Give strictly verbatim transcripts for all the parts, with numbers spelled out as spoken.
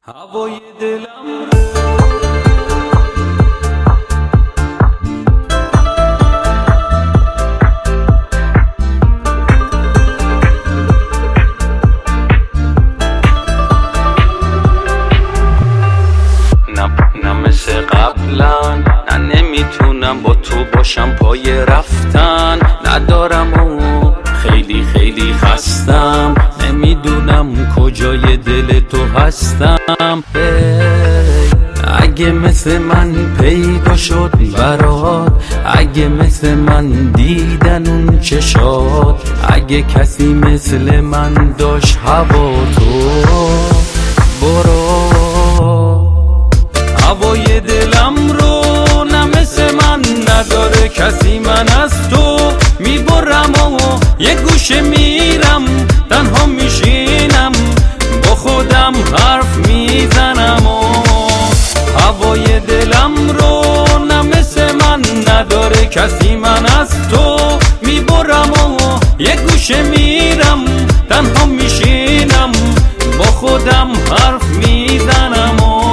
هوای دلم نه مثل قبلا، نه نمیتونم با تو باشم پای رفتن ندارم و خیلی خیلی خستم، نمیدونم کجای دل تو هستم. اگه مثل من پیدا شد برات، اگه مثل من دیدن اون چشات، اگه کسی مثل من داشت هوا تو برو هوای دلم رو. نه مثل من نداره کسی، من از تو میبرم و یه گوشه میرم، تنها میشینم با خودم حرف میزنم و هوای دلم رو. نه مثل من نداره کسی، من از تو میبرم و یه گوشه میرم، تنها میشینم با خودم حرف میزنم و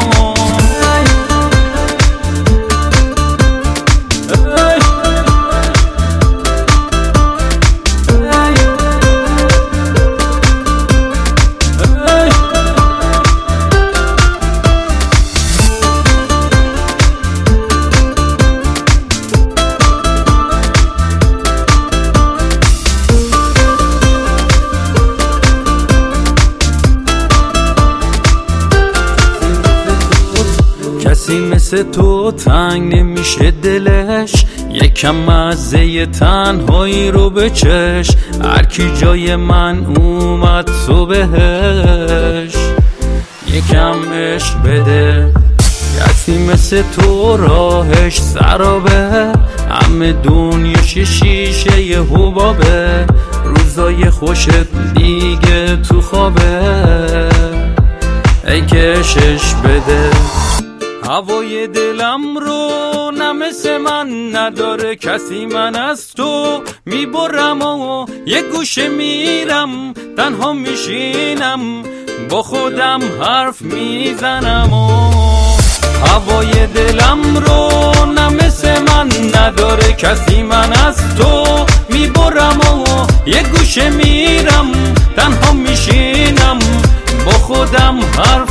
کسی مثل تو تنگ نمیشه دلش، یکم مزه تنهایی رو بچش، هر کی جای من اومد تو بهش یکم عشق بده. کسی مثل تو راهش سرابه، همه دنیا شیشه یه حبابه، روزای خوشت دیگه تو خوابه، ای کشش بده هوای دلم رو. نه مثل من نداره کسی، من از تو میبرم و یه گوشه میرم، تنها میشینم با خودم حرف میزنم و هوای دلم رو. نه مثل من نداره کسی، من از تو میبرم و یه گوشه میرم، تنها میشینم با خودم حرف